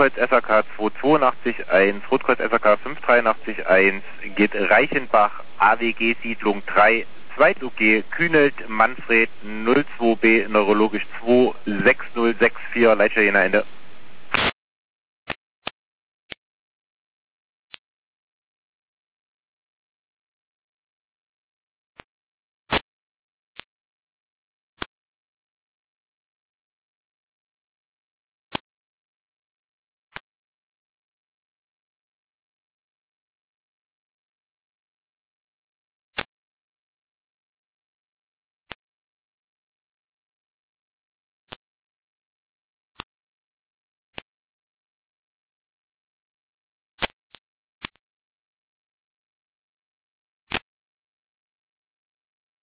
Rotkreuz SAK 2821, Rotkreuz SAK 5831, geht Reichenbach, AWG Siedlung 3, 2UG, Kühnelt, Manfred, 02B, neurologisch 26064, Leitstelle Jena Ende.